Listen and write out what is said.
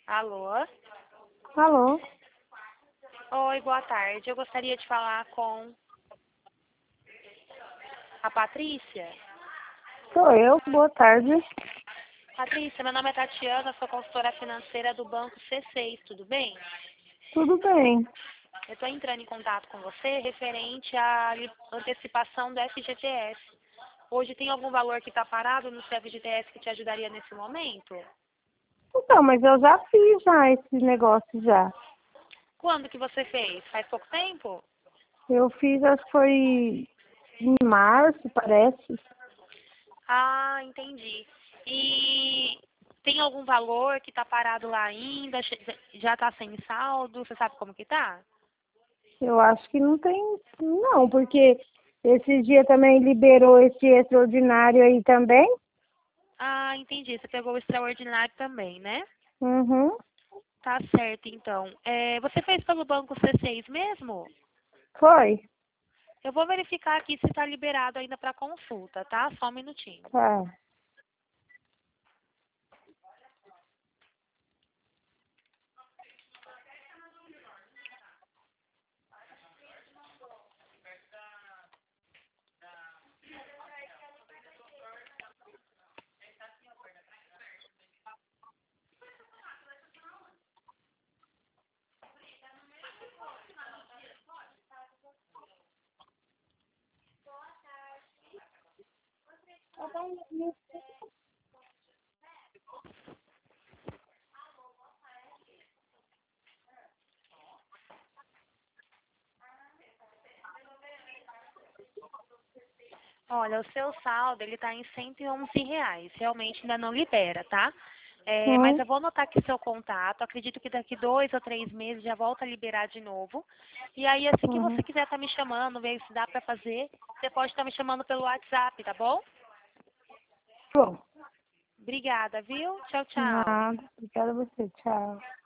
Alô? Alô? Oi, boa tarde. Eu gostaria de falar com a Patrícia. Sou eu, boa tarde. Patrícia, meu nome é Tatiana, sou consultora financeira do Banco C6, tudo bem? Tudo bem? Eu estou entrando em contato com você referente à antecipação do FGTS. Hoje tem algum valor que está parado no seu FGTS que te ajudaria nesse momento? Então, mas eu já fiz já esse negócio já. Quando que você fez? Faz pouco tempo? Eu fiz, acho que foi em março, parece. Ah, entendi. E tem algum valor que está parado lá ainda? Já está sem saldo? Você sabe como que tá? Eu acho que não tem, não, porque esse dia também liberou esse extraordinário aí também. Ah, entendi. Você pegou o extraordinário também, né? Uhum. Tá certo, então. Você fez pelo banco C6 mesmo? Foi? Eu vou verificar aqui se está liberado ainda para consulta, tá? Só um minutinho. Tá. Olha, o seu saldo, ele tá em R$ 111. Realmente ainda não libera, tá? Mas Hum, eu vou anotar aqui seu contato. Acredito que daqui 2 ou 3 meses já volta a liberar de novo. E aí, assim que você uhum. quiser estar me chamando, ver se dá pra fazer, você pode estar me chamando pelo WhatsApp, tá bom? Bom, Obrigada, viu? Tchau, tchau. nada. Obrigada a você. Tchau.